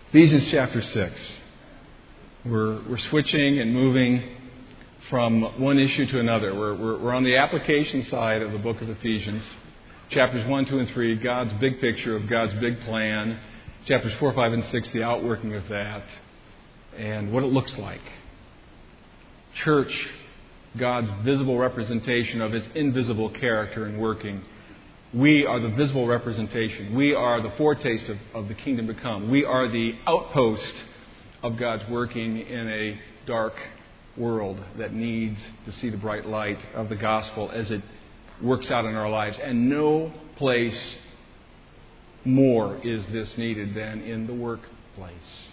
Ephesians chapter 6. We're switching and moving from one issue to another. We're on the application side of the book of Ephesians. Chapters 1, 2, and 3, God's big picture of God's big plan. Chapters 4, 5, and 6, the outworking of that and what it looks like. Church, God's visible representation of His invisible character and working. We are the visible representation. We are the foretaste of the kingdom to come. We are the outpost of God's working in a dark world that needs to see the bright light of the gospel as it works out in our lives. And no place more is this needed than in the workplace.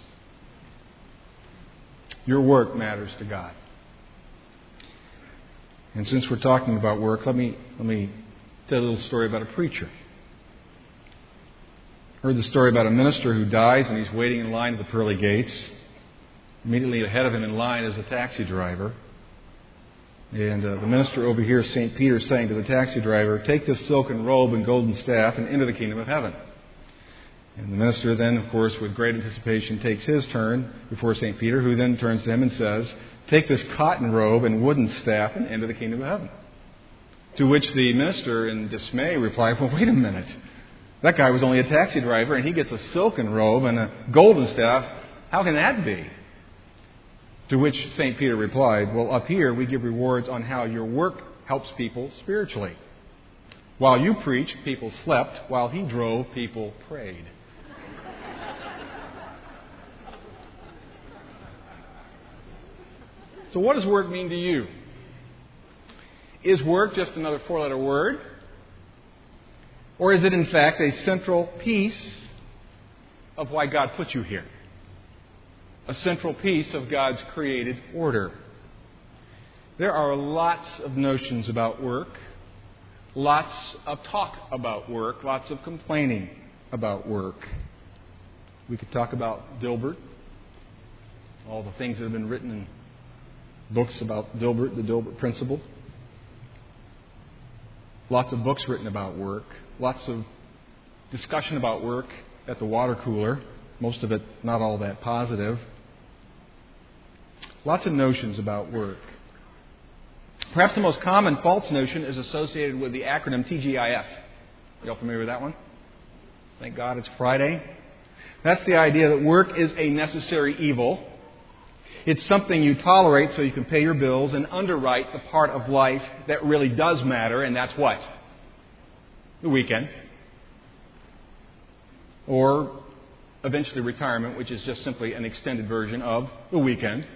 Your work matters to God. And since we're talking about work, let me tell a little story about a preacher. I heard the story about a minister who dies and he's waiting in line at the pearly gates. Immediately ahead of him in line is a taxi driver. And the minister overhears St. Peter saying to the taxi driver, "Take this silken robe and golden staff and enter the kingdom of heaven." And the minister then, of course, with great anticipation, takes his turn before St. Peter, who then turns to him and says, "Take this cotton robe and wooden staff and enter the kingdom of heaven." To which the minister, in dismay, replied, "Well, wait a minute. That guy was only a taxi driver, and he gets a silken robe and a golden staff. How can that be?" To which St. Peter replied, "Well, up here we give rewards on how your work helps people spiritually. While you preached, people slept. While he drove, people prayed." So what does work mean to you? Is work just another four-letter word? Or is it in fact a central piece of why God put you here? A central piece of God's created order. There are lots of notions about work, lots of talk about work, lots of complaining about work. We could talk about Dilbert, all the things that have been written in books about Dilbert, the Dilbert principle. Lots of books written about work, lots of discussion about work at the water cooler, most of it not all that positive. Lots of notions about work. Perhaps the most common false notion is associated with the acronym TGIF. You all familiar with that one? Thank God it's Friday. That's the idea that work is a necessary evil. It's something you tolerate so you can pay your bills and underwrite the part of life that really does matter, and that's what? The weekend. Or eventually retirement, which is just simply an extended version of the weekend.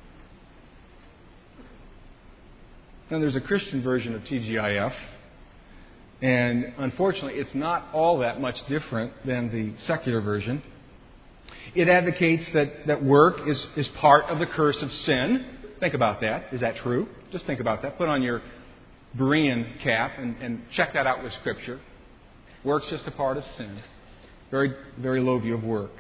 Then there's a Christian version of TGIF, and unfortunately it's not all that much different than the secular version. It advocates that work is part of the curse of sin. Think about that. Is that true? Just think about that. Put on your Berean cap and check that out with Scripture. Work's just a part of sin. Very, very low view of work.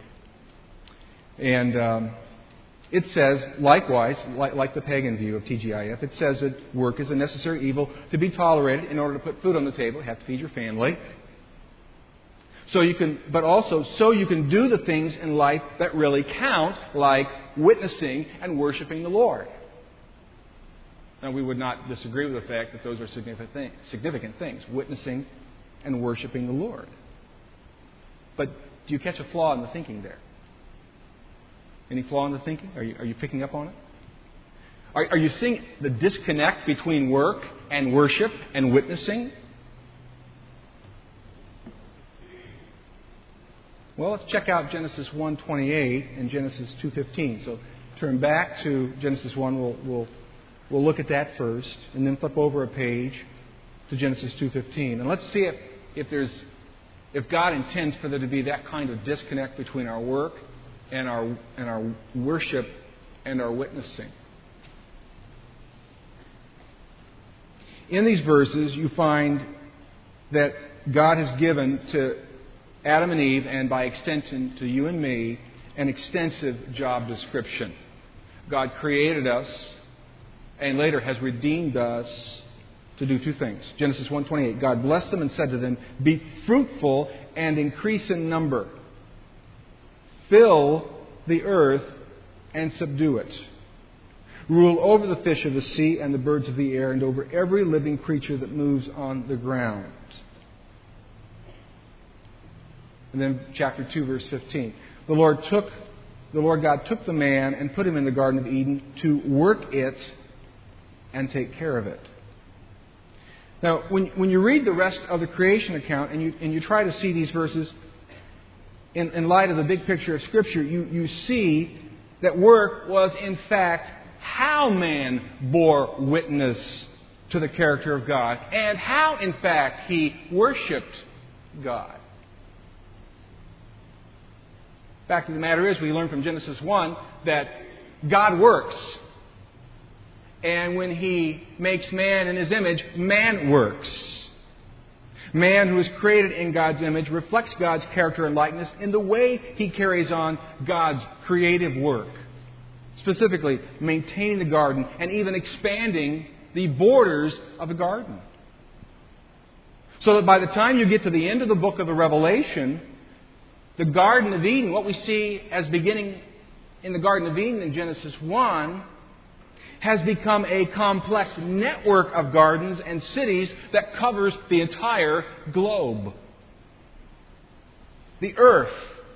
And it says, likewise, like the pagan view of TGIF, it says that work is a necessary evil to be tolerated in order to put food on the table. You have to feed your family. So you can do the things in life that really count, like witnessing and worshiping the Lord. Now, we would not disagree with the fact that those are significant things, witnessing and worshiping the Lord. But do you catch a flaw in the thinking there? Any flaw in the thinking? Are you picking up on it? Are you seeing the disconnect between work and worship and witnessing? Well, let's check out Genesis 1:28 and Genesis 2:15. So turn back to Genesis 1. We'll look at that first, and then flip over a page to Genesis 2:15. And let's see if God intends for there to be that kind of disconnect between our work and our worship and our witnessing. In these verses, you find that God has given to Adam and Eve, and by extension to you and me, an extensive job description. God created us and later has redeemed us to do two things. Genesis 1:28, God blessed them and said to them, "Be fruitful and increase in number. Fill the earth and subdue it. Rule over the fish of the sea and the birds of the air and over every living creature that moves on the ground. And then chapter 2, verse 15. The Lord God took the man and put him in the Garden of Eden to work it and take care of it. Now, when you read the rest of the creation account and you try to see these verses in light of the big picture of Scripture, you see that work was in fact how man bore witness to the character of God and how in fact he worshipped God. The fact of the matter is, we learn from Genesis 1 that God works. And when He makes man in His image, man works. Man who is created in God's image reflects God's character and likeness in the way he carries on God's creative work. Specifically, maintaining the garden and even expanding the borders of the garden. So that by the time you get to the end of the book of the Revelation, the Garden of Eden, what we see as beginning in the Garden of Eden in Genesis 1, has become a complex network of gardens and cities that covers the entire globe. The earth,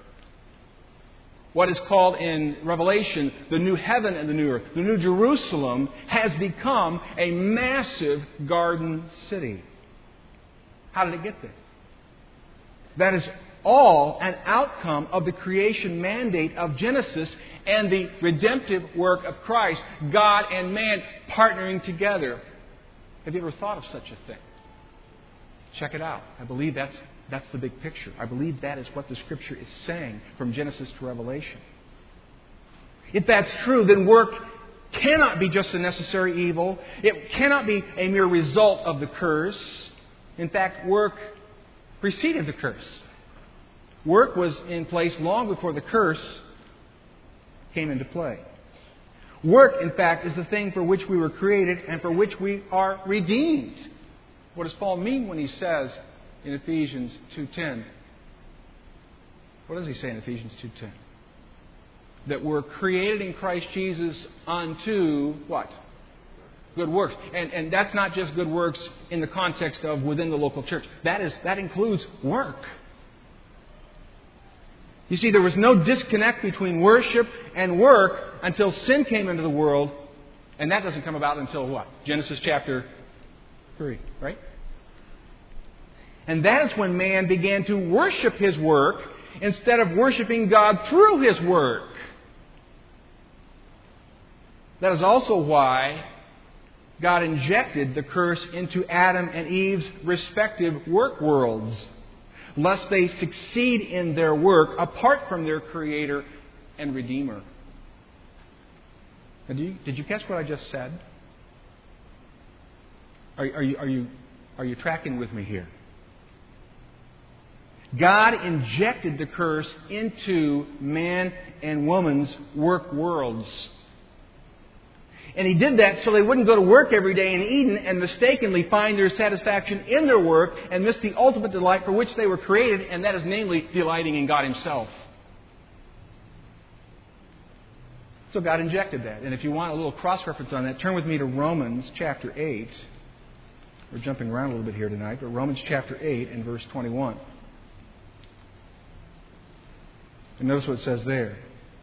what is called in Revelation the new heaven and the new earth, the new Jerusalem, has become a massive garden city. How did it get there? That is all an outcome of the creation mandate of Genesis and the redemptive work of Christ, God and man partnering together. Have you ever thought of such a thing? Check it out. I believe that's the big picture. I believe that is what the Scripture is saying from Genesis to Revelation. If that's true, then work cannot be just a necessary evil. It cannot be a mere result of the curse. In fact, work preceded the curse. Work was in place long before the curse came into play. Work, in fact, is the thing for which we were created and for which we are redeemed. What does Paul mean when he says in Ephesians 2:10? What does he say in Ephesians 2:10? That we're created in Christ Jesus unto what? Good works. And that's not just good works in the context of within the local church. That includes work. You see, there was no disconnect between worship and work until sin came into the world. And that doesn't come about until what? Genesis chapter 3, right? And that is when man began to worship his work instead of worshiping God through his work. That is also why God injected the curse into Adam and Eve's respective work worlds, lest they succeed in their work apart from their Creator and Redeemer. Now, did you catch what I just said? Are you tracking with me here? God injected the curse into man and woman's work worlds. And He did that so they wouldn't go to work every day in Eden and mistakenly find their satisfaction in their work and miss the ultimate delight for which they were created, and that is namely delighting in God Himself. So God injected that. And if you want a little cross-reference on that, turn with me to Romans chapter 8. We're jumping around a little bit here tonight, but Romans chapter 8 and verse 21. And notice what it says there.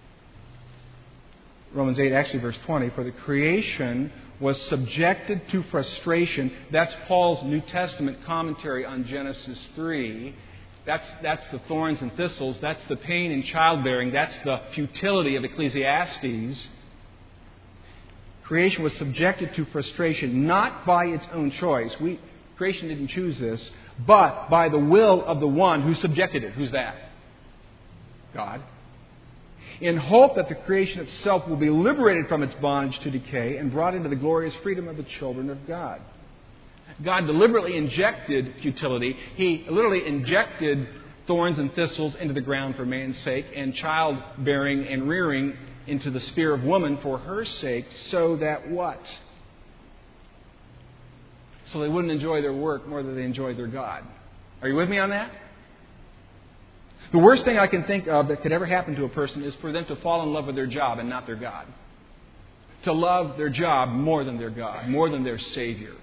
Romans 8, actually verse 20, for the creation was subjected to frustration. That's Paul's New Testament commentary on Genesis 3. That's the thorns and thistles. That's the pain in childbearing. That's the futility of Ecclesiastes. Creation was subjected to frustration, not by its own choice. Creation didn't choose this, but by the will of the one who subjected it. Who's that? God. In hope that the creation itself will be liberated from its bondage to decay and brought into the glorious freedom of the children of God. God deliberately injected futility. He literally injected thorns and thistles into the ground for man's sake, and childbearing and rearing into the sphere of woman for her sake, so that what? So they wouldn't enjoy their work more than they enjoyed their God. Are you with me on that? The worst thing I can think of that could ever happen to a person is for them to fall in love with their job and not their God. To love their job more than their God, more than their Savior.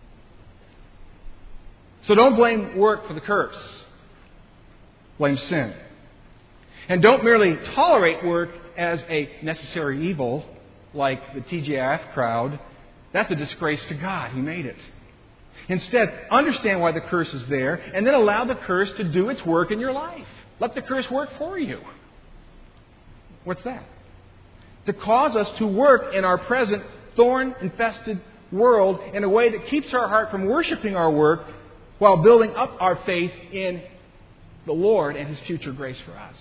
So don't blame work for the curse. Blame sin. And don't merely tolerate work as a necessary evil, like the TGIF crowd. That's a disgrace to God who made it. Instead, understand why the curse is there, and then allow the curse to do its work in your life. Let the curse work for you. What's that? To cause us to work in our present thorn-infested world in a way that keeps our heart from worshiping our work while building up our faith in the Lord and His future grace for us.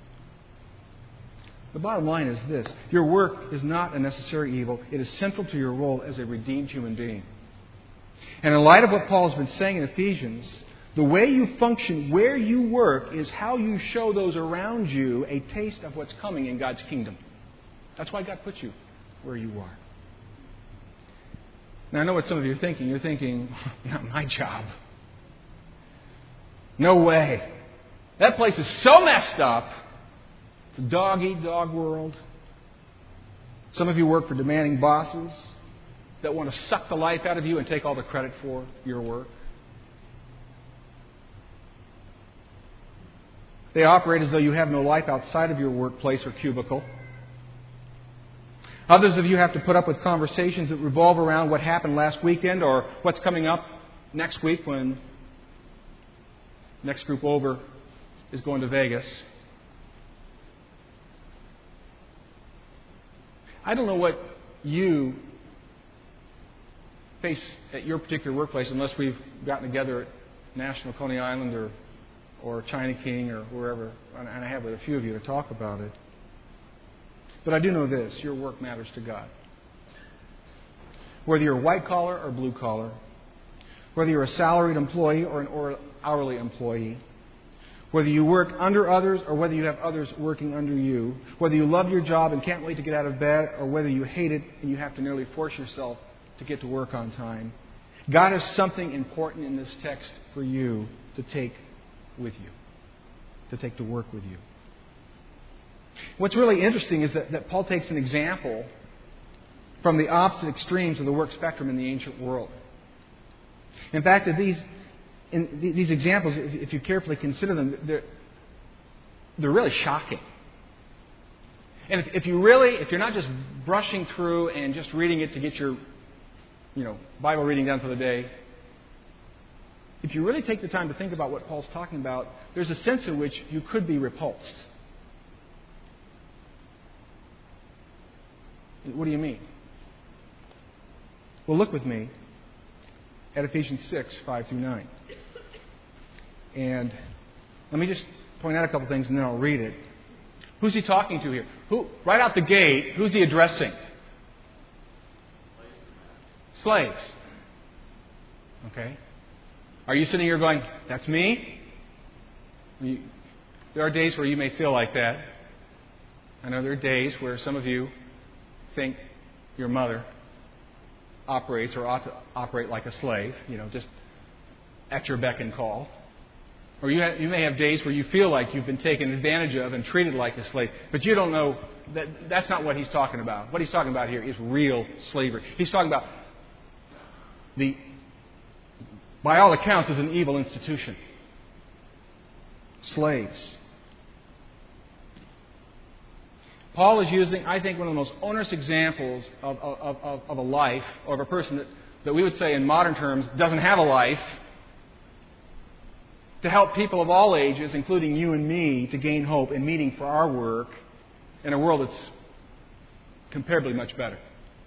The bottom line is this. Your work is not a necessary evil. It is central to your role as a redeemed human being. And in light of what Paul has been saying in Ephesians, the way you function where you work is how you show those around you a taste of what's coming in God's kingdom. That's why God put you where you are. Now, I know what some of you are thinking. You're thinking, not my job. No way. That place is so messed up. It's a dog-eat-dog world. Some of you work for demanding bosses that want to suck the life out of you and take all the credit for your work. They operate as though you have no life outside of your workplace or cubicle. Others of you have to put up with conversations that revolve around what happened last weekend or what's coming up next week when next group over is going to Vegas. I don't know what you face at your particular workplace unless we've gotten together at National Coney Island or China King or wherever, and I have with a few of you to talk about it. But I do know this, your work matters to God. Whether you're white collar or blue collar, whether you're a salaried employee or an hourly employee, whether you work under others or whether you have others working under you, whether you love your job and can't wait to get out of bed or whether you hate it and you have to nearly force yourself to get to work on time, God has something important in this text for you to take with you, to take to work with you. What's really interesting is that Paul takes an example from the opposite extremes of the work spectrum in the ancient world. In fact, these examples, if you carefully consider them, they're really shocking. And if you're not just brushing through and just reading it to get your Bible reading done for the day, if you really take the time to think about what Paul's talking about, there's a sense in which you could be repulsed. What do you mean? Well, look with me at Ephesians 6, 5 through 9. And let me just point out a couple things and then I'll read it. Who's he talking to here? Right out the gate, who's he addressing? Slaves. Okay? Are you sitting here going, that's me? There are days where you may feel like that. I know there are days where some of you think your mother operates or ought to operate like a slave, just at your beck and call. Or you may have days where you feel like you've been taken advantage of and treated like a slave, but you don't know that's not what he's talking about. What he's talking about here is real slavery. He's talking about by all accounts, is an evil institution. Slaves. Paul is using, I think, one of the most onerous examples of a life, or of a person that we would say in modern terms doesn't have a life, to help people of all ages, including you and me, to gain hope and meaning for our work in a world that's comparably much better.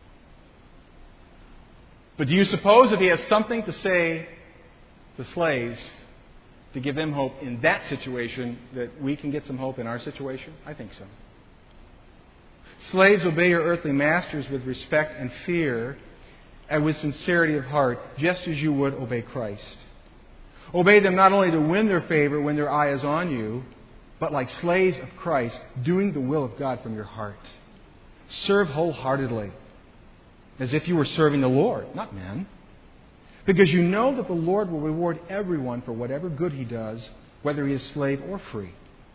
But do you suppose if he has something to say to slaves to give them hope in that situation, that we can get some hope in our situation? I think so. Slaves, obey your earthly masters with respect and fear and with sincerity of heart, just as you would obey Christ. Obey them not only to win their favor when their eye is on you, but like slaves of Christ, doing the will of God from your heart. Serve wholeheartedly, as if you were serving the Lord, not men. Because you know that the Lord will reward everyone for whatever good he does, whether he is slave or free.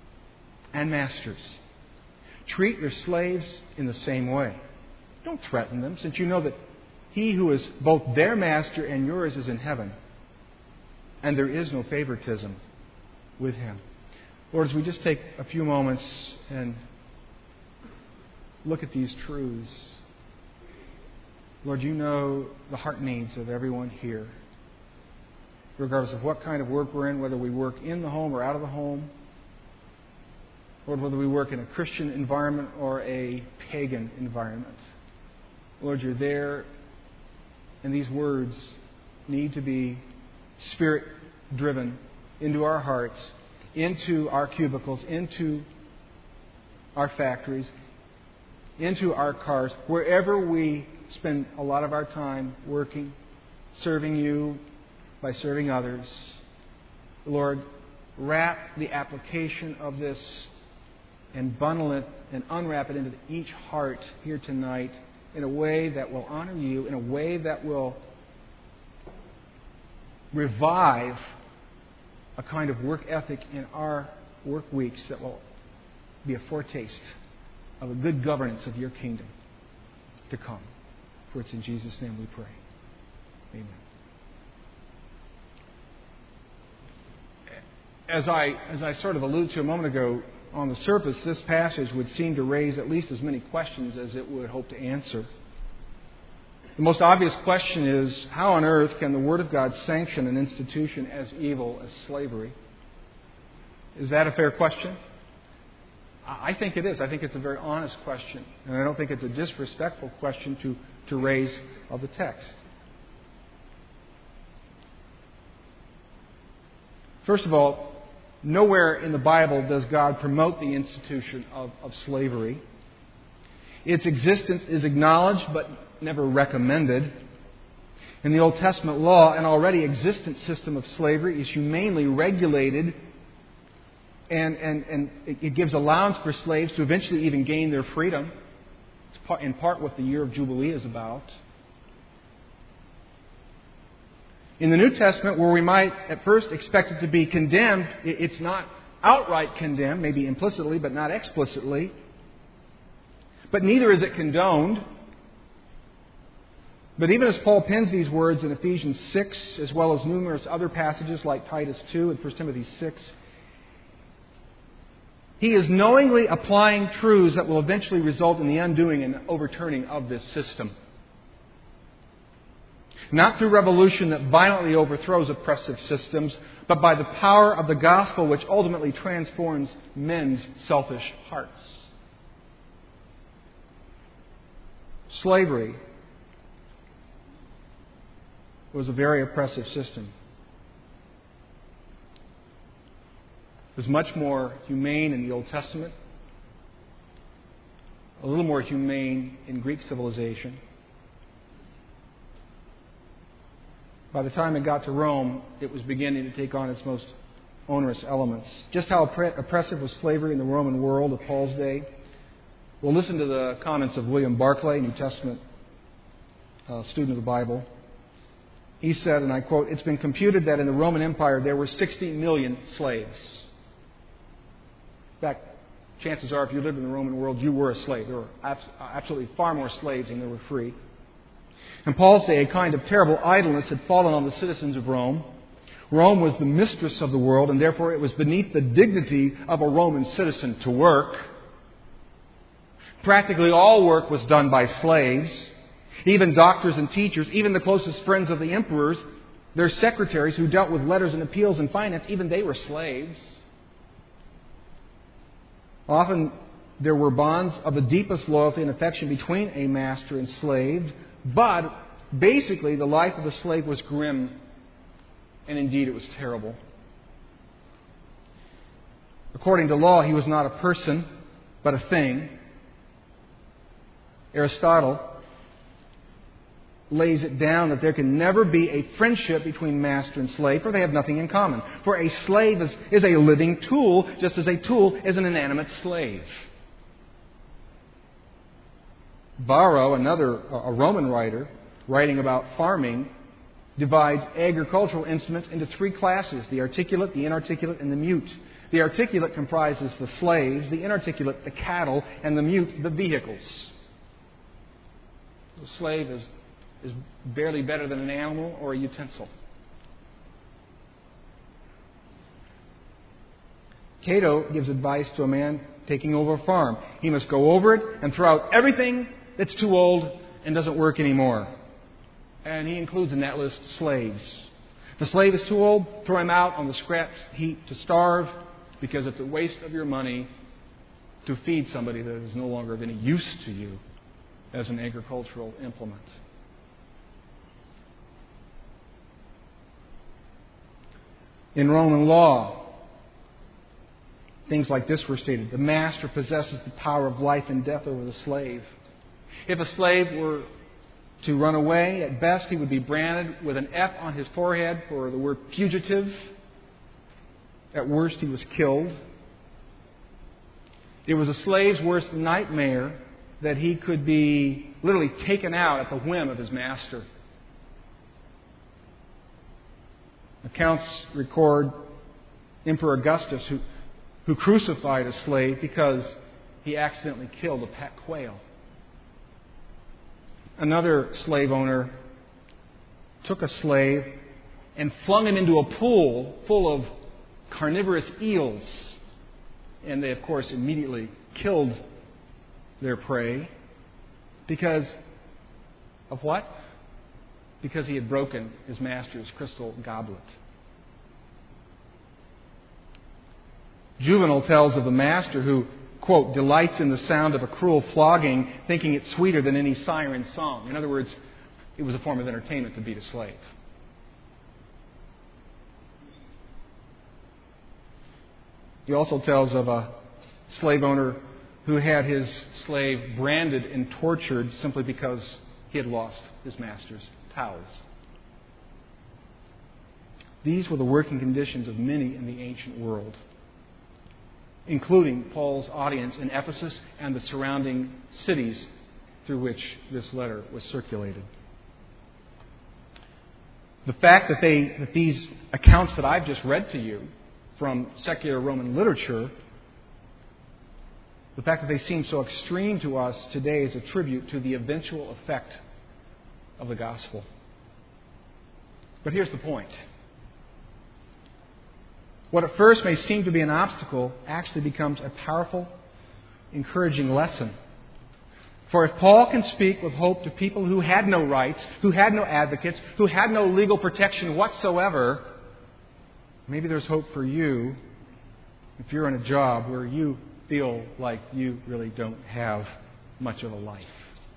and masters. Treat your slaves in the same way. Don't threaten them, since you know that He who is both their master and yours is in heaven, and there is no favoritism with Him. Lord, as we just take a few moments and look at these truths, Lord, you know the heart needs of everyone here, regardless of what kind of work we're in, whether we work in the home or out of the home, Lord, whether we work in a Christian environment or a pagan environment. Lord, you're there, and these words need to be Spirit-driven into our hearts, into our cubicles, into our factories, into our cars, wherever we spend a lot of our time working, serving you by serving others. Lord, wrap the application of this and bundle it and unwrap it into each heart here tonight in a way that will honor you, in a way that will revive a kind of work ethic in our work weeks that will be a foretaste of a good governance of your kingdom to come. For it's in Jesus' name we pray. Amen. As I sort of alluded to a moment ago, on the surface, this passage would seem to raise at least as many questions as it would hope to answer. The most obvious question is, how on earth can the Word of God sanction an institution as evil as slavery? Is that a fair question? I think it is. I think it's a very honest question. And I don't think it's a disrespectful question to raise of the text. First of all, nowhere in the Bible does God promote the institution of slavery. Its existence is acknowledged but never recommended. In the Old Testament law, an already existent system of slavery is humanely regulated, and it gives allowance for slaves to eventually even gain their freedom. It's in part what the year of Jubilee is about. In the New Testament, where we might at first expect it to be condemned, it's not outright condemned, maybe implicitly but not explicitly. But neither is it condoned. But even as Paul pens these words in Ephesians 6, as well as numerous other passages like Titus 2 and 1 Timothy 6, he is knowingly applying truths that will eventually result in the undoing and overturning of this system. Not through revolution that violently overthrows oppressive systems, but by the power of the gospel which ultimately transforms men's selfish hearts. Slavery was a very oppressive system. It was much more humane in the Old Testament, a little more humane in Greek civilization. By the time it got to Rome, it was beginning to take on its most onerous elements. Just how oppressive was slavery in the Roman world of Paul's day? Well, listen to the comments of William Barclay, New Testament student of the Bible. He said, and I quote, "It's been computed that in the Roman Empire there were 60 million slaves." In fact, chances are if you lived in the Roman world, you were a slave. There were absolutely far more slaves than there were free. In Paul's day, a kind of terrible idleness had fallen on the citizens of Rome. Rome was the mistress of the world, and therefore it was beneath the dignity of a Roman citizen to work. Practically all work was done by slaves. Even doctors and teachers, even the closest friends of the emperors, their secretaries who dealt with letters and appeals and finance, even they were slaves. Often there were bonds of the deepest loyalty and affection between a master and slave, but basically the life of the slave was grim, and indeed it was terrible. According to law, he was not a person, but a thing. Aristotle lays it down that there can never be a friendship between master and slave, for they have nothing in common. For a slave is a living tool, just as a tool is an inanimate slave. Varro, a Roman writer, writing about farming, divides agricultural instruments into three classes: the articulate, the inarticulate, and the mute. The articulate comprises the slaves, the inarticulate the cattle, and the mute the vehicles. The slave is barely better than an animal or a utensil. Cato gives advice to a man taking over a farm. He must go over it and throw out everything that's too old and doesn't work anymore. And he includes in that list slaves. If the slave is too old, throw him out on the scrap heap to starve, because it's a waste of your money to feed somebody that is no longer of any use to you as an agricultural implement. In Roman law, things like this were stated. The master possesses the power of life and death over the slave. If a slave were to run away, at best he would be branded with an F on his forehead for the word fugitive. At worst, he was killed. It was a slave's worst nightmare that he could be literally taken out at the whim of his master. Accounts record Emperor Augustus who crucified a slave because he accidentally killed a pet quail. Another slave owner took a slave and flung him into a pool full of carnivorous eels. And they, of course, immediately killed their prey. Because of what? Because he had broken his master's crystal goblet. Juvenal tells of the master who, quote, delights in the sound of a cruel flogging, thinking it sweeter than any siren song. In other words, it was a form of entertainment to beat a slave. He also tells of a slave owner who had his slave branded and tortured simply because he had lost his master's towels. These were the working conditions of many in the ancient world, including Paul's audience in Ephesus and the surrounding cities through which this letter was circulated. The fact that these accounts that I've just read to you from secular Roman literature, the fact that they seem so extreme to us today is a tribute to the eventual effect of the gospel. But here's the point. What at first may seem to be an obstacle actually becomes a powerful, encouraging lesson. For if Paul can speak with hope to people who had no rights, who had no advocates, who had no legal protection whatsoever, maybe there's hope for you if you're in a job where you feel like you really don't have much of a life.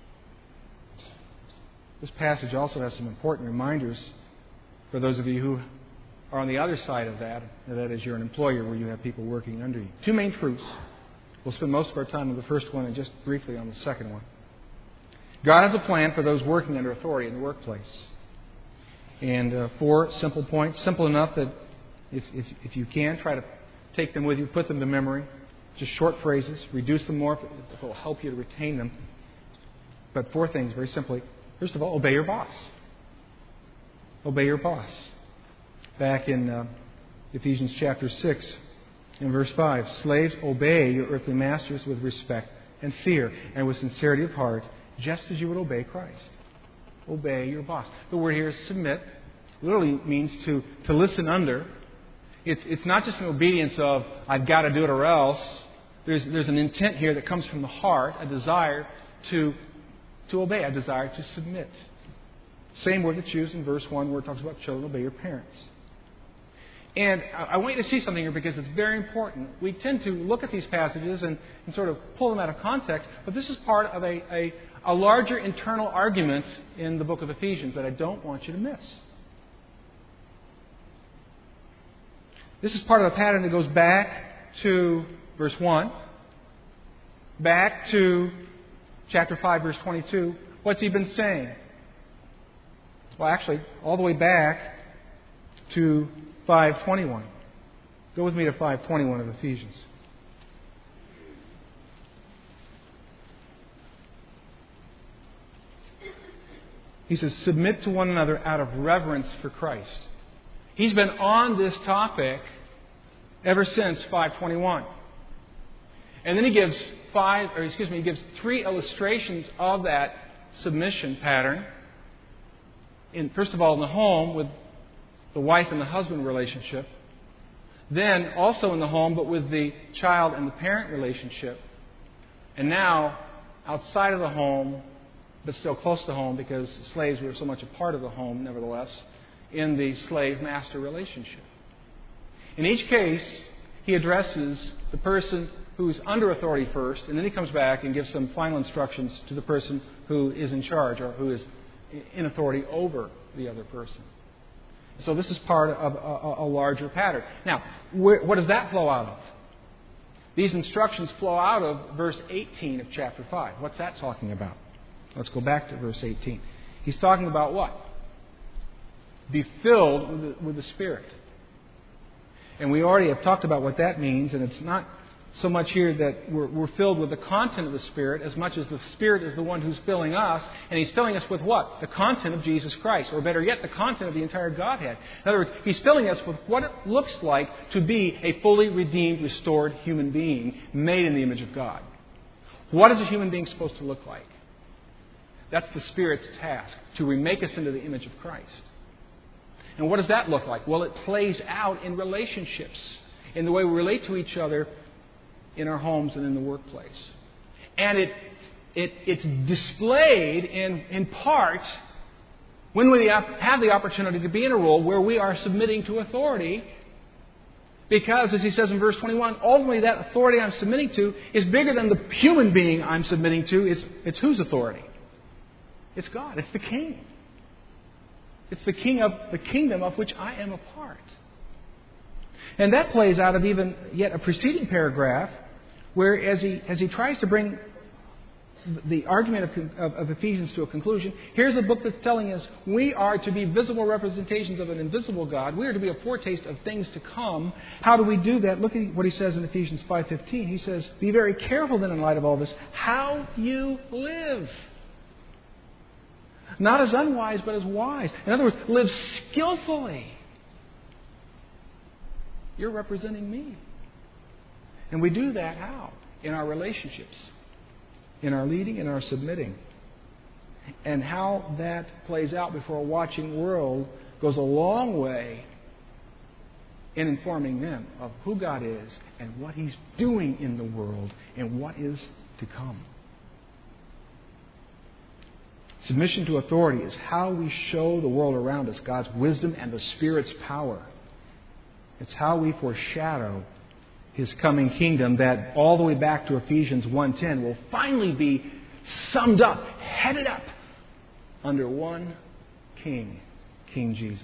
This passage also has some important reminders for those of you who are on the other side of that, and that is you're an employer where you have people working under you. Two main truths. We'll spend most of our time on the first one and just briefly on the second one. God has a plan for those working under authority in the workplace. And 4 simple points, simple enough that if you can, try to take them with you, put them to memory. Just short phrases, reduce them more if it will help you to retain them. But 4 things, very simply. First of all, obey your boss. Obey your boss. Back in Ephesians chapter 6 and verse 5, slaves, obey your earthly masters with respect and fear and with sincerity of heart, just as you would obey Christ. Obey your boss. The word here is submit. Literally means to listen under. It's not just an obedience of, I've got to do it or else. There's an intent here that comes from the heart, a desire to obey, a desire to submit. Same word that's used in verse 1 where it talks about children, obey your parents. And I want you to see something here because it's very important. We tend to look at these passages and sort of pull them out of context, but this is part of a larger internal argument in the book of Ephesians that I don't want you to miss. This is part of a pattern that goes back to verse 1, back to chapter 5, verse 22. What's he been saying? Well, actually, all the way back to 5:21. Go with me to 5:21 of Ephesians. He says, submit to one another out of reverence for Christ. He's been on this topic ever since 5:21. And then he gives he gives 3 illustrations of that submission pattern. First of all, in the home with the wife and the husband relationship. Then also in the home, but with the child and the parent relationship. And now outside of the home, but still close to home because slaves were so much a part of the home, nevertheless, in the slave-master relationship. In each case, he addresses the person who is under authority first, and then he comes back and gives some final instructions to the person who is in charge or who is in authority over the other person. So this is part of a larger pattern. Now, what does that flow out of? These instructions flow out of verse 18 of chapter 5. What's that talking about? Let's go back to verse 18. He's talking about what? Be filled with the Spirit. And we already have talked about what that means, and it's not so much here that we're filled with the content of the Spirit as much as the Spirit is the one who's filling us. And He's filling us with what? The content of Jesus Christ. Or better yet, the content of the entire Godhead. In other words, He's filling us with what it looks like to be a fully redeemed, restored human being made in the image of God. What is a human being supposed to look like? That's the Spirit's task, to remake us into the image of Christ. And what does that look like? Well, it plays out in relationships, in the way we relate to each other in our homes and in the workplace. And it's displayed in part when we have the opportunity to be in a role where we are submitting to authority. Because, as he says in verse 21, ultimately that authority I'm submitting to is bigger than the human being I'm submitting to. It's whose authority? It's God. It's the King. It's the King of the kingdom of which I am a part. And that plays out of even yet a preceding paragraph where as he tries to bring the argument of Ephesians to a conclusion, here's a book that's telling us we are to be visible representations of an invisible God. We are to be a foretaste of things to come. How do we do that? Look at what he says in Ephesians 5:15. He says, be very careful then in light of all this, how you live. Not as unwise, but as wise. In other words, live skillfully. You're representing me. And we do that how? In our relationships. In our leading and our submitting. And how that plays out before a watching world goes a long way in informing them of who God is and what He's doing in the world and what is to come. Submission to authority is how we show the world around us God's wisdom and the Spirit's power. It's how we foreshadow His coming kingdom that all the way back to Ephesians 1:10 will finally be summed up, headed up under one King, King Jesus.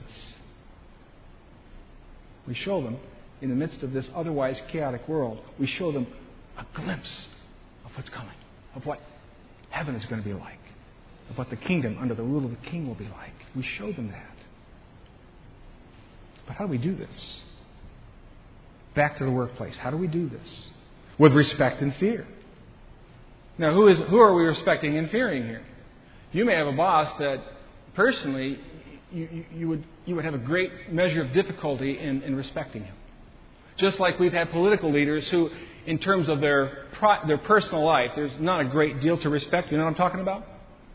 We show them, in the midst of this otherwise chaotic world, we show them a glimpse of what's coming, of what heaven is going to be like, of what the kingdom under the rule of the King will be like. We show them that. But how do we do this? Back to the workplace. How do we do this? With respect and fear. Now, who are we respecting and fearing here? You may have a boss that personally you would have a great measure of difficulty in respecting him. Just like we've had political leaders who, in terms of their personal life, there's not a great deal to respect. You know what I'm talking about?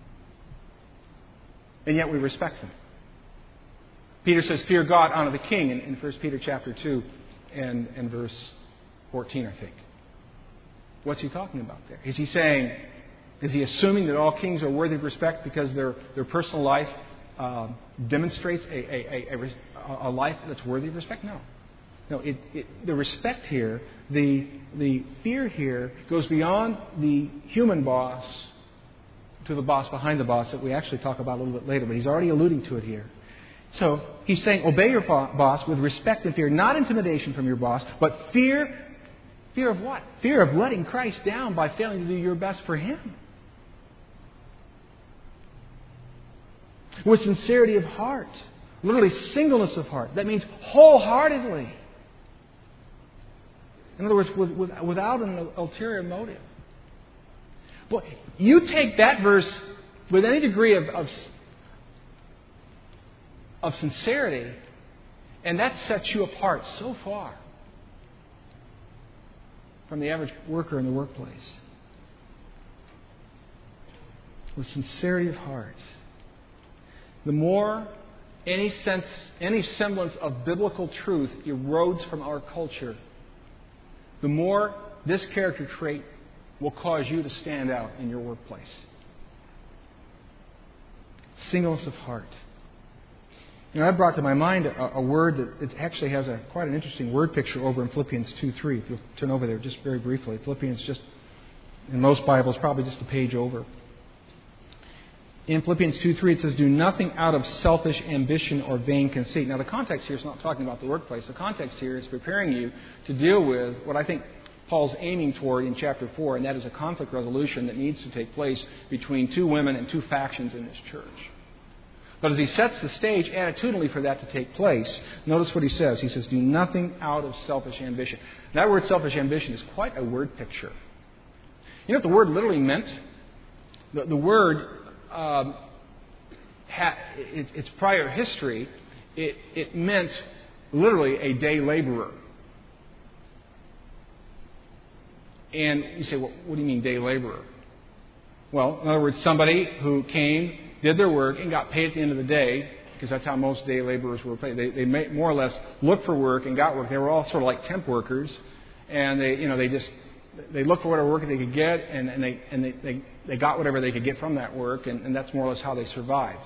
And yet we respect them. Peter says, fear God, honor the king in 1 Peter chapter 2 and verse 14, I think. What's he talking about there? Is he assuming that all kings are worthy of respect because their personal life demonstrates a life that's worthy of respect? No. No, the respect here, the fear here goes beyond the human boss to the boss behind the boss that we actually talk about a little bit later, but he's already alluding to it here. So he's saying, obey your boss with respect and fear, not intimidation from your boss, but fear. Fear of what? Fear of letting Christ down by failing to do your best for Him. With sincerity of heart. Literally singleness of heart. That means wholeheartedly. In other words, without an ulterior motive. Boy, you take that verse with any degree of sincerity, and that sets you apart so far from the average worker in the workplace. With sincerity of heart. The more any semblance of biblical truth erodes from our culture, the more this character trait will cause you to stand out in your workplace. Singleness of heart. I brought to my mind a word that it actually has quite an interesting word picture over in Philippians 2:3. If you'll turn over there just very briefly. Philippians, just in most Bibles, probably just a page over. In Philippians 2:3 it says, "Do nothing out of selfish ambition or vain conceit." Now the context here is not talking about the workplace. The context here is preparing you to deal with what I think Paul's aiming toward in chapter 4, and that is a conflict resolution that needs to take place between two women and two factions in this church. But as he sets the stage attitudinally for that to take place, notice what he says. He says, "Do nothing out of selfish ambition." That word selfish ambition is quite a word picture. You know what the word literally meant? The word, its prior history, it meant literally a day laborer. And you say, well, what do you mean day laborer? Well, in other words, somebody who came, did their work, and got paid at the end of the day, because that's how most day laborers were paid. They more or less looked for work and got work. They were all sort of like temp workers, and they looked for whatever work they could get, and they got whatever they could get from that work, and that's more or less how they survived.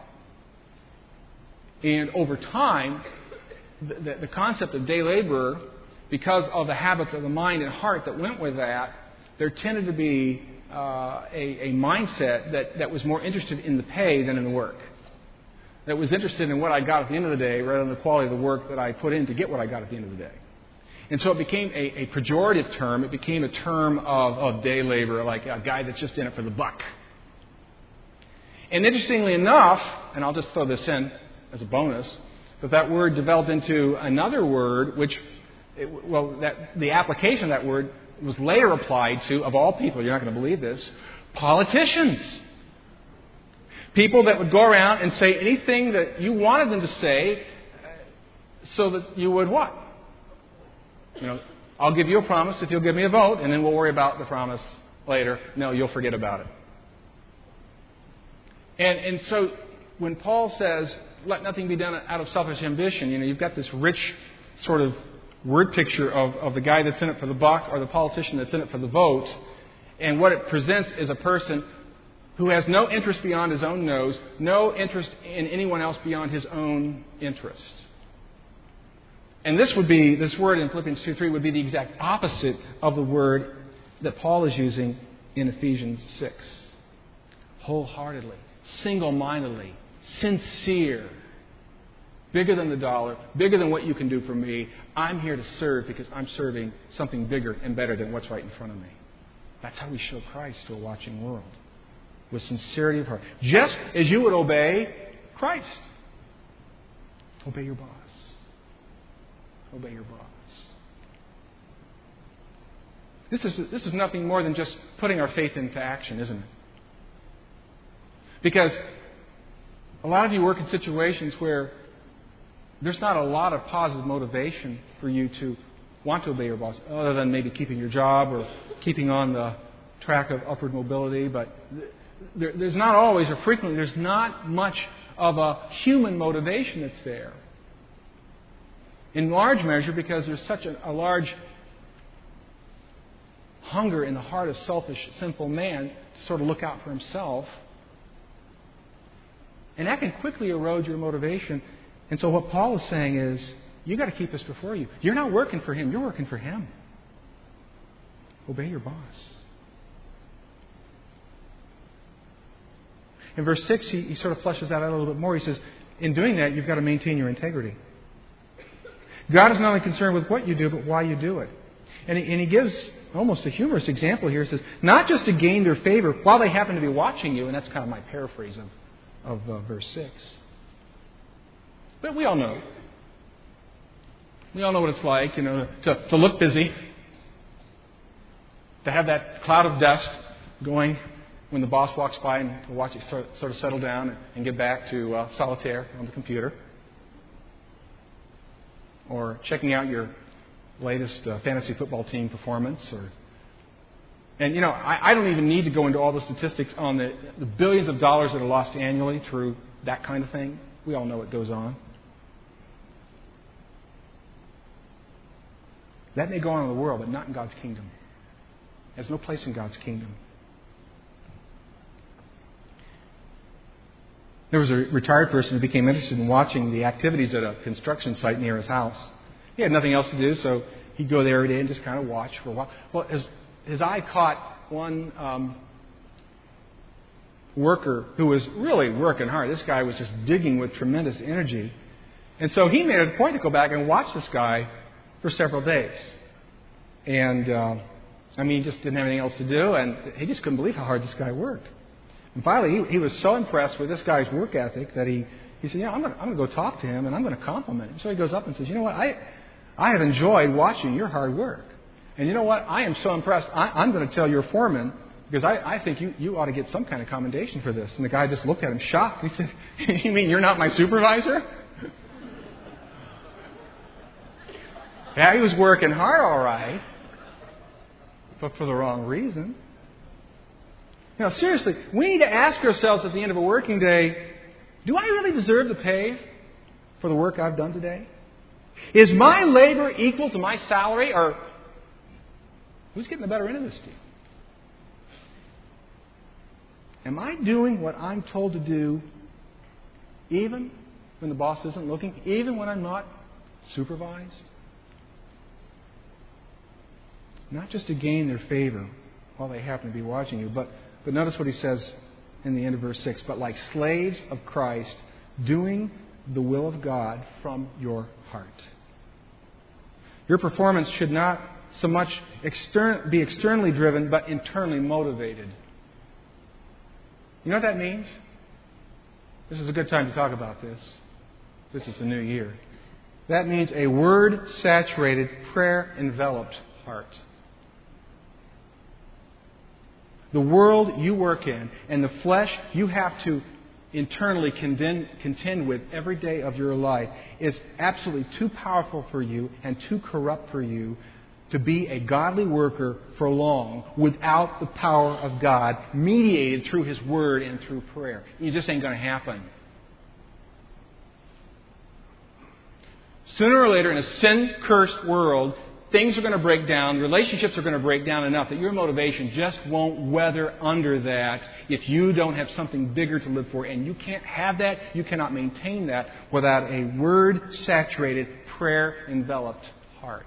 And over time, the concept of day laborer, because of the habits of the mind and heart that went with that, there tended to be a mindset that was more interested in the pay than in the work. That was interested in what I got at the end of the day rather than the quality of the work that I put in to get what I got at the end of the day. And so it became a pejorative term. It became a term of day laborer, like a guy that's just in it for the buck. And interestingly enough, and I'll just throw this in as a bonus, that word developed into another word which... the application of that word was later applied to, of all people, you're not going to believe this, politicians. People that would go around and say anything that you wanted them to say so that you would what? I'll give you a promise if you'll give me a vote, and then we'll worry about the promise later. No, you'll forget about it. And so when Paul says, let nothing be done out of selfish ambition, you've got this rich sort of word picture of the guy that's in it for the buck or the politician that's in it for the vote. And what it presents is a person who has no interest beyond his own nose, no interest in anyone else beyond his own interest. And this word in Philippians 2:3 would be the exact opposite of the word that Paul is using in Ephesians 6. Wholeheartedly, single-mindedly, sincere. Bigger than the dollar, bigger than what you can do for me. I'm here to serve because I'm serving something bigger and better than what's right in front of me. That's how we show Christ to a watching world. With sincerity of heart. Just as you would obey Christ. Obey your boss. Obey your boss. This is nothing more than just putting our faith into action, isn't it? Because a lot of you work in situations where there's not a lot of positive motivation for you to want to obey your boss, other than maybe keeping your job or keeping on the track of upward mobility. But there's not always, or frequently, there's not much of a human motivation that's there. In large measure, because there's such a large hunger in the heart of selfish, sinful man to sort of look out for himself. And that can quickly erode your motivation. And so what Paul is saying is, you've got to keep this before you. You're not working for him. You're working for him. Obey your boss. In verse 6, he sort of fleshes that out a little bit more. He says, in doing that, you've got to maintain your integrity. God is not only concerned with what you do, but why you do it. And he gives almost a humorous example here. He says, not just to gain their favor while they happen to be watching you, and that's kind of my paraphrase of verse 6. But we all know. We all know what it's like, to look busy, to have that cloud of dust going when the boss walks by and to watch it sort of settle down and get back to solitaire on the computer. Or checking out your latest fantasy football team performance, or And, I don't even need to go into all the statistics on the billions of dollars that are lost annually through that kind of thing. We all know what goes on. That may go on in the world, but not in God's kingdom. It has no place in God's kingdom. There was a retired person who became interested in watching the activities at a construction site near his house. He had nothing else to do, so he'd go there every day and just kind of watch for a while. Well, his eye caught one worker who was really working hard. This guy was just digging with tremendous energy. And so he made it a point to go back and watch this guy for several days. And, he just didn't have anything else to do, and he just couldn't believe how hard this guy worked. And finally, he was so impressed with this guy's work ethic that he said, I'm going to go talk to him, and I'm going to compliment him. So he goes up and says, you know what, I have enjoyed watching your hard work. And you know what, I am so impressed, I'm going to tell your foreman, because I think you ought to get some kind of commendation for this. And the guy just looked at him shocked. He said, you mean you're not my supervisor? Yeah, he was working hard, all right, but for the wrong reason. Seriously, we need to ask ourselves at the end of a working day, do I really deserve the pay for the work I've done today? Is my labor equal to my salary, or who's getting the better end of this deal? Am I doing what I'm told to do even when the boss isn't looking, even when I'm not supervised? Not just to gain their favor while they happen to be watching you, but notice what he says in the end of verse 6. But like slaves of Christ, doing the will of God from your heart. Your performance should not so much be externally driven, but internally motivated. You know what that means? This is a good time to talk about this. This is the new year. That means a word-saturated, prayer-enveloped heart. The world you work in and the flesh you have to internally contend with every day of your life is absolutely too powerful for you and too corrupt for you to be a godly worker for long without the power of God mediated through His Word and through prayer. It just ain't going to happen. Sooner or later, in a sin-cursed world, things are going to break down, relationships are going to break down enough that your motivation just won't weather under that if you don't have something bigger to live for. And you can't have that, you cannot maintain that without a word-saturated, prayer-enveloped heart.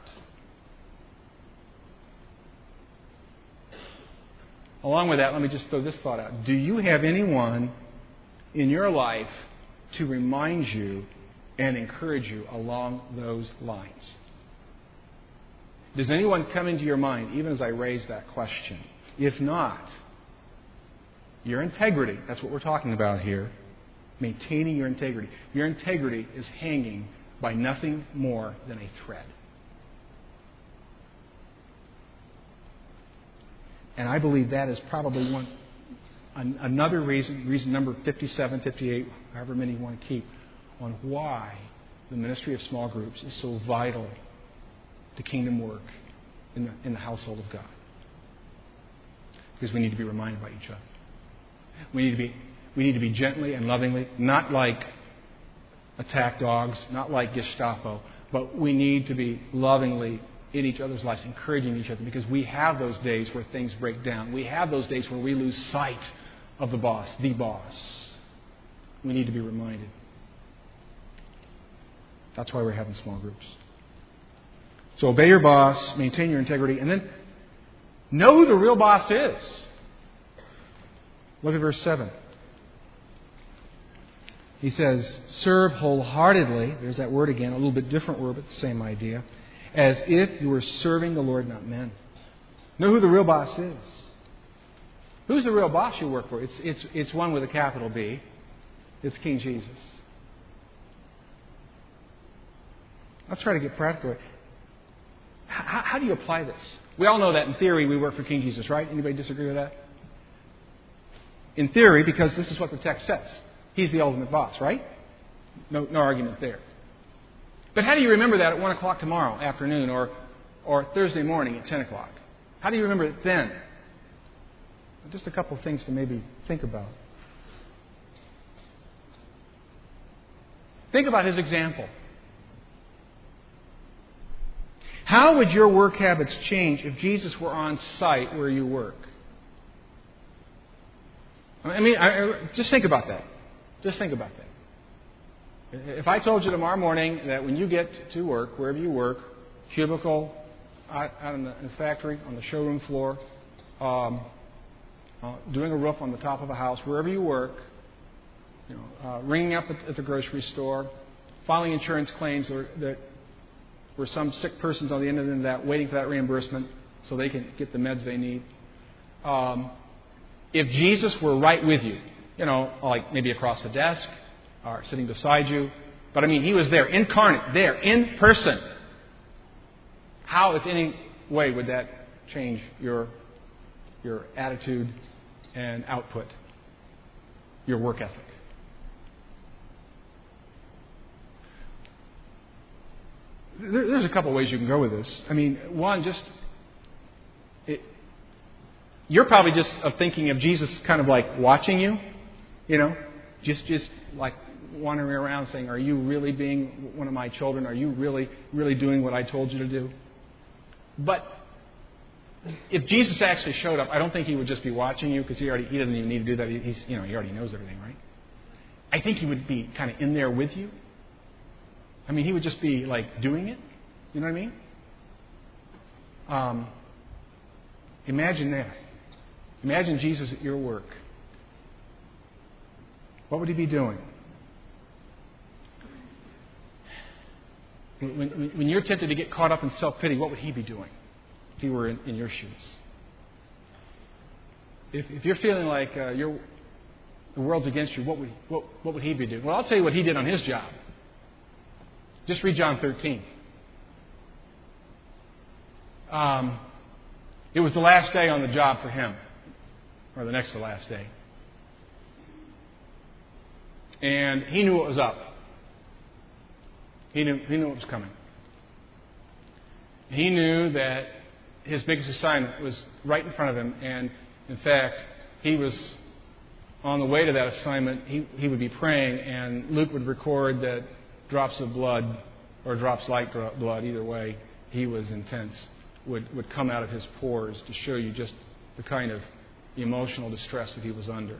Along with that, let me just throw this thought out. Do you have anyone in your life to remind you and encourage you along those lines? Does anyone come into your mind, even as I raise that question? If not, your integrity, that's what we're talking about here, maintaining your integrity. Your integrity is hanging by nothing more than a thread. And I believe that is probably another reason number 57, 58, however many you want to keep, on why the ministry of small groups is so vital to kingdom work in the household of God. Because we need to be reminded by each other. We need to be gently and lovingly, not like attack dogs, not like Gestapo, but we need to be lovingly in each other's lives, encouraging each other, because we have those days where things break down. We have those days where we lose sight of the boss. We need to be reminded. That's why we're having small groups. So obey your boss, maintain your integrity, and then know who the real boss is. Look at verse 7. He says, serve wholeheartedly. There's that word again, a little bit different word, but the same idea. As if you were serving the Lord, not men. Know who the real boss is. Who's the real boss you work for? It's one with a capital B. It's King Jesus. Let's try to get practical. How do you apply this? We all know that in theory we work for King Jesus, right? Anybody disagree with that? In theory, because this is what the text says. He's the ultimate boss, right? No argument there. But how do you remember that at 1 o'clock tomorrow afternoon or Thursday morning at 10 o'clock? How do you remember it then? Just a couple of things to maybe think about. Think about his example. How would your work habits change if Jesus were on site where you work? Just think about that. Just think about that. If I told you tomorrow morning that when you get to work, wherever you work, cubicle, out in the factory, on the showroom floor, doing a roof on the top of a house, wherever you work, ringing up at the grocery store, filing insurance claims that where some sick person's on the end of that, waiting for that reimbursement so they can get the meds they need. If Jesus were right with you, like maybe across the desk or sitting beside you, but he was there, incarnate, there, in person. How, if any way, would that change your attitude and output, your work ethic? There's a couple ways you can go with this. One, you're probably just thinking of Jesus kind of like watching you, just like wandering around saying, "Are you really being one of my children? Are you really doing what I told you to do?" But if Jesus actually showed up, I don't think he would just be watching you because he doesn't even need to do that. He already knows everything, right? I think he would be kind of in there with you. He would just be like doing it. You know what I mean? Imagine that. Imagine Jesus at your work. What would he be doing? When you're tempted to get caught up in self-pity, what would he be doing if he were in your shoes? If you're feeling like the world's against you, what would he be doing? Well, I'll tell you what he did on his job. Just read John 13. It was the last day on the job for him, or the next to last day. And he knew what was up. He knew what was coming. He knew that his biggest assignment was right in front of him, and in fact, he was on the way to that assignment. He would be praying, and Luke would record that drops of blood, or drops like blood, either way, he was intense, would come out of his pores to show you just the kind of emotional distress that he was under.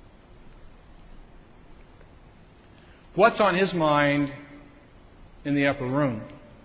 What's on his mind in the upper room?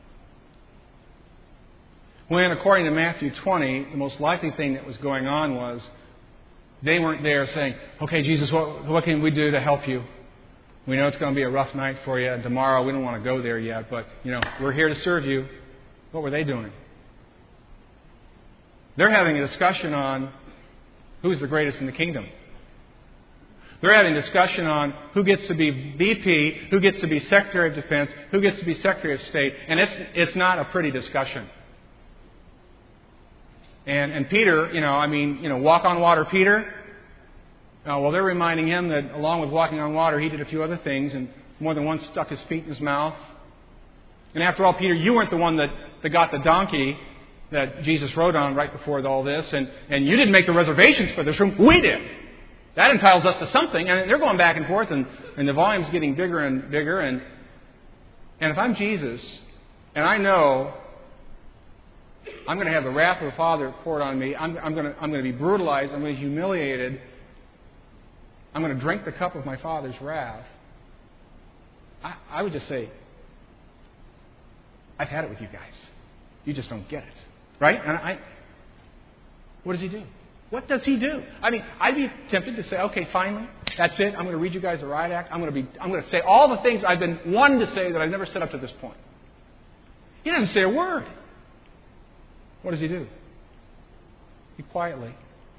When, according to Matthew 20, the most likely thing that was going on was they weren't there saying, "Okay, Jesus, what can we do to help you? We know it's going to be a rough night for you, and tomorrow we don't want to go there yet, but, we're here to serve you." What were they doing? They're having a discussion on who's the greatest in the kingdom. They're having a discussion on who gets to be VP, who gets to be Secretary of Defense, who gets to be Secretary of State, and it's not a pretty discussion. And Peter, walk on water, Peter. Well, they're reminding him that along with walking on water, he did a few other things, and more than once stuck his feet in his mouth. And after all, Peter, you weren't the one that got the donkey that Jesus rode on right before all this, and you didn't make the reservations for this room. We did. That entitles us to something. And they're going back and forth, and the volume's getting bigger and bigger. And if I'm Jesus, and I know I'm going to have the wrath of the Father poured on me, I'm going to be brutalized, I'm going to be humiliated, I'm going to drink the cup of my Father's wrath, I would just say, I've had it with you guys. You just don't get it. Right? And what does he do? What does he do? I'd be tempted to say, okay, finally, that's it. I'm going to read you guys the riot act. I'm going to say all the things I've been wanting to say that I've never said up to this point. He doesn't say a word. What does he do? He quietly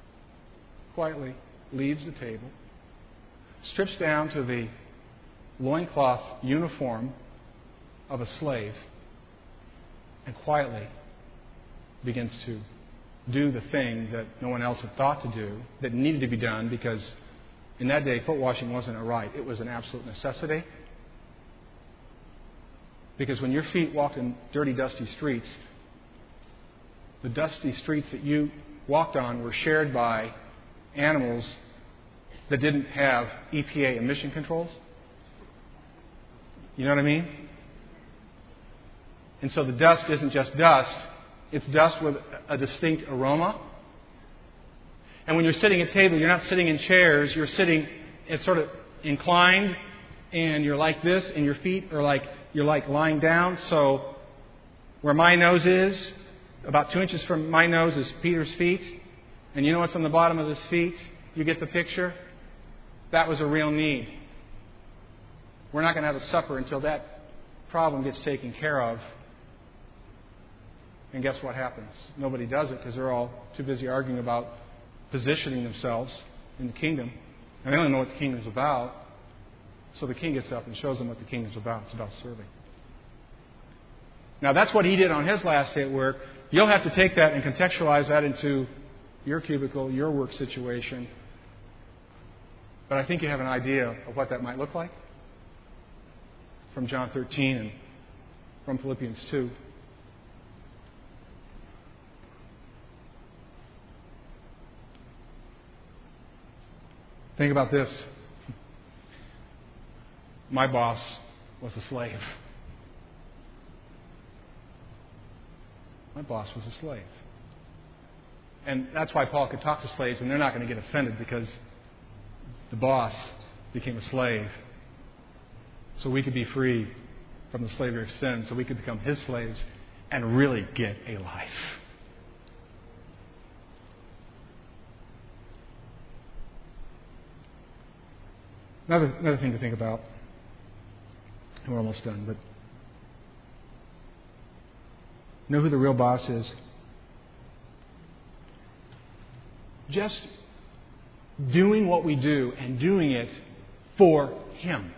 leaves the table, strips down to the loincloth uniform of a slave, and quietly begins to do the thing that no one else had thought to do, that needed to be done, because in that day, foot washing wasn't a right. It was an absolute necessity. Because when your feet walked in dirty, dusty streets, the dusty streets that you walked on were shared by animals that didn't have EPA emission controls. You know what I mean? And so the dust isn't just dust. It's dust with a distinct aroma. And when you're sitting at table, you're not sitting in chairs. You're sitting, it's sort of inclined, and you're like this, and your feet are like, you're like lying down. So where my nose is, about 2 inches from my nose is Peter's feet. And you know what's on the bottom of his feet? You get the picture? That was a real need. We're not going to have a supper until that problem gets taken care of. And guess what happens? Nobody does it because they're all too busy arguing about positioning themselves in the kingdom. And they don't know what the kingdom's about. So the king gets up and shows them what the kingdom's about. It's about serving. Now that's what he did on his last day at work. You'll have to take that and contextualize that into your cubicle, your work situation. But I think you have an idea of what that might look like from John 13 and from Philippians 2. Think about this. My boss was a slave. My boss was a slave. And that's why Paul could talk to slaves, and they're not going to get offended because the boss became a slave. So we could be free from the slavery of sin, so we could become his slaves and really get a life. Another thing to think about. We're almost done, but know who the real boss is? Just doing what we do and doing it for him.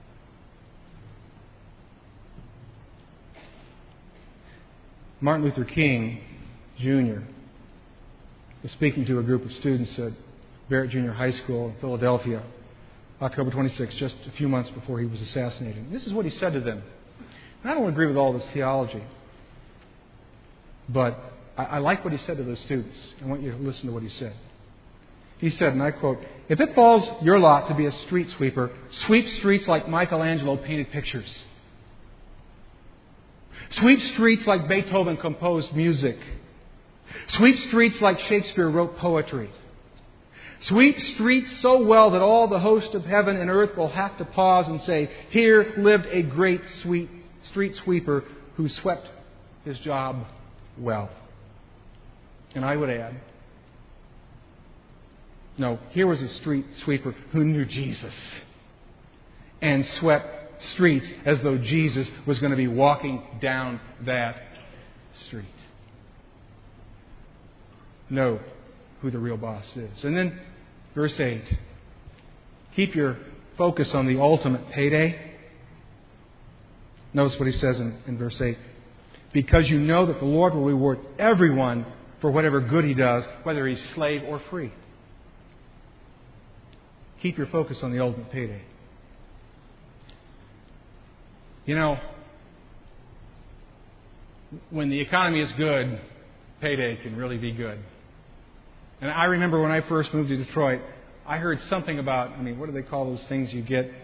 Martin Luther King Jr. was speaking to a group of students at Barrett Junior High School in Philadelphia, October 26, just a few months before he was assassinated. This is what he said to them. And I don't agree with all this theology, but I like what he said to those students. I want you to listen to what he said. He said, and I quote, "If it falls your lot to be a street sweeper, sweep streets like Michelangelo painted pictures. Sweep streets like Beethoven composed music. Sweep streets like Shakespeare wrote poetry. Sweep streets so well that all the host of heaven and earth will have to pause and say, 'Here lived a great street sweeper who swept his job well.'" And I would add, no, here was a street sweeper who knew Jesus and swept streets as though Jesus was going to be walking down that street. Know who the real boss is. And then verse 8. Keep your focus on the ultimate payday. Notice what he says in verse 8. Because you know that the Lord will reward everyone for whatever good he does, whether he's slave or free. Keep your focus on the ultimate payday. You know, when the economy is good, payday can really be good. And I remember when I first moved to Detroit, I heard something about, what do they call those things you get?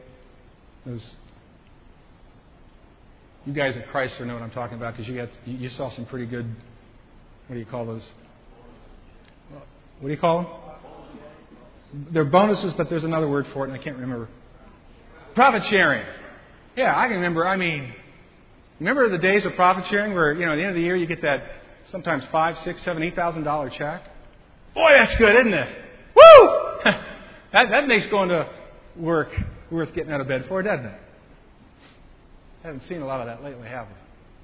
You guys at Chrysler know what I'm talking about because you saw some pretty good, what do you call those? What do you call them? They're bonuses, but there's another word for it, and I can't remember. Profit sharing. Yeah, I can remember. Remember the days of profit sharing where, at the end of the year you get that sometimes $5,000, $6,000, $7,000, $8,000 check? Boy, that's good, isn't it? Woo! that makes going to work worth getting out of bed for, doesn't it? Haven't seen a lot of that lately, have we?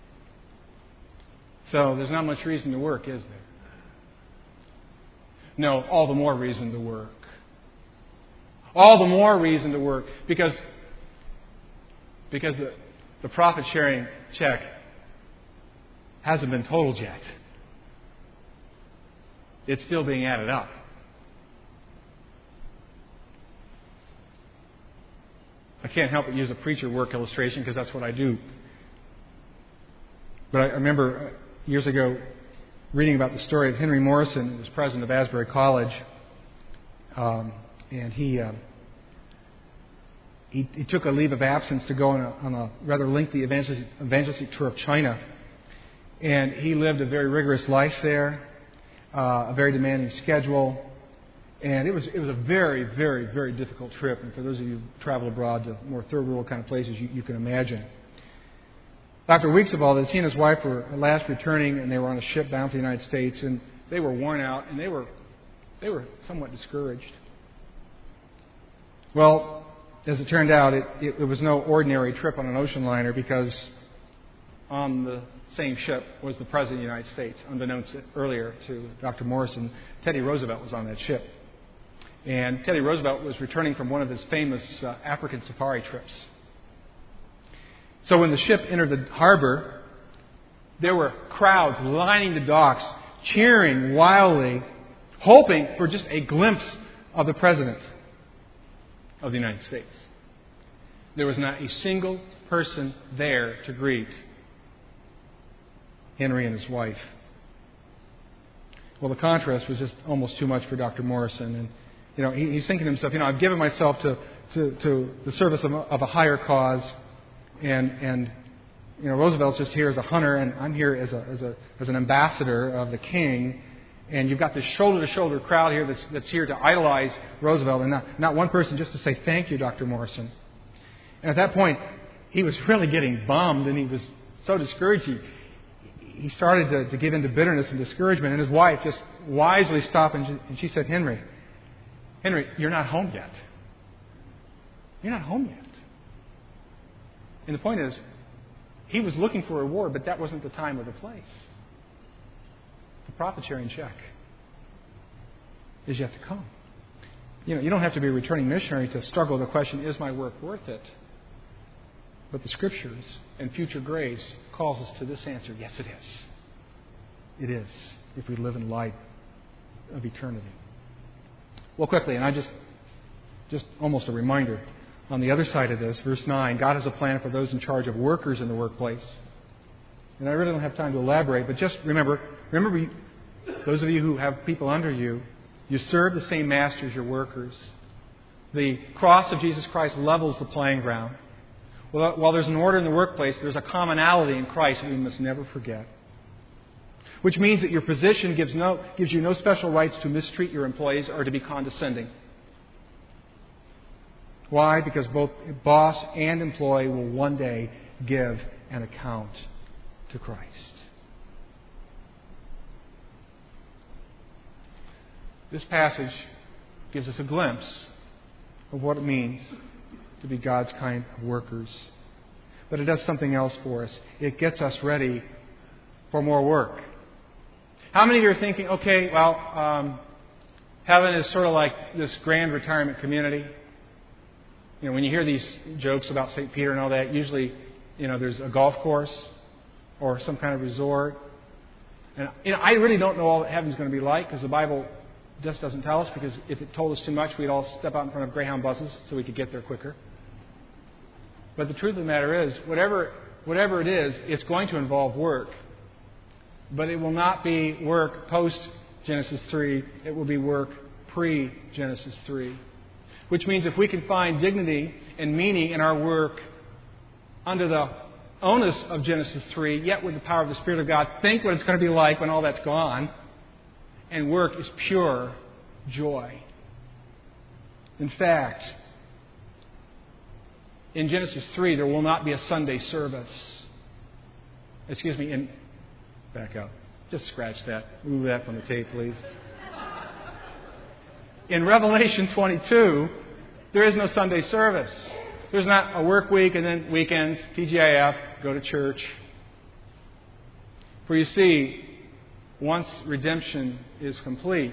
So there's not much reason to work, is there? No, all the more reason to work. All the more reason to work because the profit sharing check hasn't been totaled yet. It's still being added up. I can't help but use a preacher work illustration because that's what I do. But I remember years ago reading about the story of Henry Morrison, who was president of Asbury College. and he took a leave of absence to go on a rather lengthy evangelistic tour of China. And he lived a very rigorous life there, a very demanding schedule. And it was a very, very, very difficult trip. And for those of you who travel abroad to more third world kind of places, you can imagine. After weeks of all this, he and his wife were at last returning, and they were on a ship bound for the United States, and they were worn out, and they were somewhat discouraged. Well, as it turned out, it was no ordinary trip on an ocean liner, because on the same ship was the President of the United States. Unbeknownst earlier to Dr. Morrison, Teddy Roosevelt was on that ship. And Teddy Roosevelt was returning from one of his famous African safari trips. So when the ship entered the harbor, there were crowds lining the docks, cheering wildly, hoping for just a glimpse of the President of the United States. There was not a single person there to greet Henry and his wife. Well, the contrast was just almost too much for Dr. Morrison. And, he's thinking to himself, I've given myself to the service of a higher cause. And Roosevelt's just here as a hunter, and I'm here as an ambassador of the king. And you've got this shoulder-to-shoulder crowd here that's here to idolize Roosevelt, and not one person just to say thank you, Dr. Morrison. And at that point, he was really getting bummed, and he was so discouraged. He started to give in to bitterness and discouragement. And his wife just wisely stopped, and she said, Henry, you're not home yet. You're not home yet. And the point is, he was looking for a reward, but that wasn't the time or the place. The profit-sharing check is yet to come. You don't have to be a returning missionary to struggle with the question, is my work worth it? But the Scriptures and future grace calls us to this answer, yes, it is. It is, if we live in light of eternity. Well, quickly, and I just almost a reminder, on the other side of this, verse 9, God has a plan for those in charge of workers in the workplace. And I really don't have time to elaborate, but just remember, those of you who have people under you, you serve the same master as your workers. The cross of Jesus Christ levels the playing ground. While there's an order in the workplace, there's a commonality in Christ that we must never forget. Which means that your position gives you no special rights to mistreat your employees or to be condescending. Why? Because both boss and employee will one day give an account to Christ. This passage gives us a glimpse of what it means to be God's kind of workers. But it does something else for us. It gets us ready for more work. How many of you are thinking, okay, heaven is sort of like this grand retirement community? When you hear these jokes about St. Peter and all that, usually, there's a golf course or some kind of resort. And, I really don't know all that heaven's going to be like, because the Bible just doesn't tell us, because if it told us too much, we'd all step out in front of Greyhound buses so we could get there quicker. But the truth of the matter is, whatever it is, it's going to involve work. But it will not be work post-Genesis 3. It will be work pre-Genesis 3. Which means if we can find dignity and meaning in our work under the onus of Genesis 3, yet with the power of the Spirit of God, think what it's going to be like when all that's gone. And work is pure joy. In fact, in Genesis 3, there will not be a Sunday service. Back up. Just scratch that. Move that from the tape, please. In Revelation 22, there is no Sunday service. There's not a work week and then weekends, TGIF, go to church. For you see, once redemption is complete,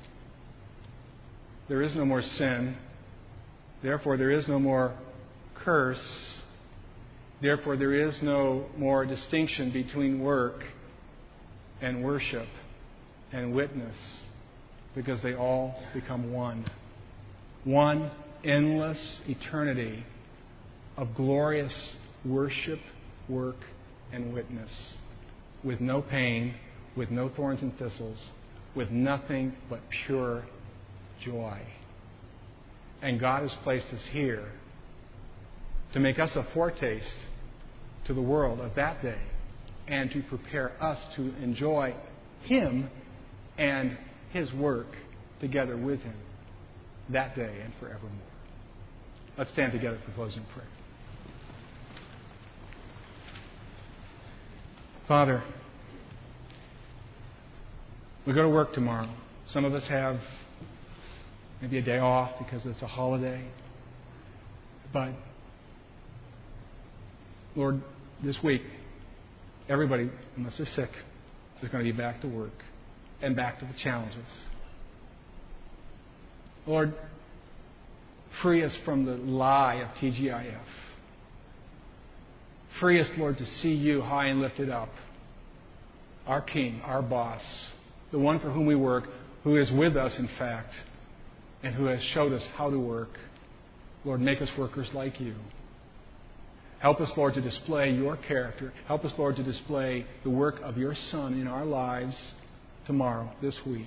there is no more sin. Therefore, there is no more curse. Therefore, there is no more distinction between work and worship and witness, because they all become one. One endless eternity of glorious worship, work, and witness, with no pain, with no thorns and thistles, with nothing but pure joy. And God has placed us here to make us a foretaste to the world of that day and to prepare us to enjoy Him and His work together with Him that day and forevermore. Let's stand together for closing prayer. Father, we go to work tomorrow. Some of us have maybe a day off because it's a holiday. But, Lord, this week, everybody, unless they're sick, is going to be back to work and back to the challenges. Lord, free us from the lie of TGIF. Free us, Lord, to see You high and lifted up, our King, our boss, the one for whom we work, who is with us, in fact, and who has showed us how to work. Lord, make us workers like You. Help us, Lord, to display Your character. Help us, Lord, to display the work of Your Son in our lives tomorrow, this week.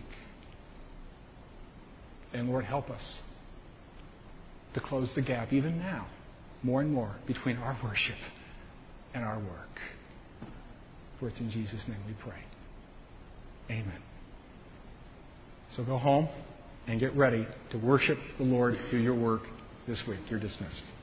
And Lord, help us to close the gap, even now, more and more, between our worship and our work. For it's in Jesus' name we pray. Amen. So go home and get ready to worship the Lord through your work this week. You're dismissed.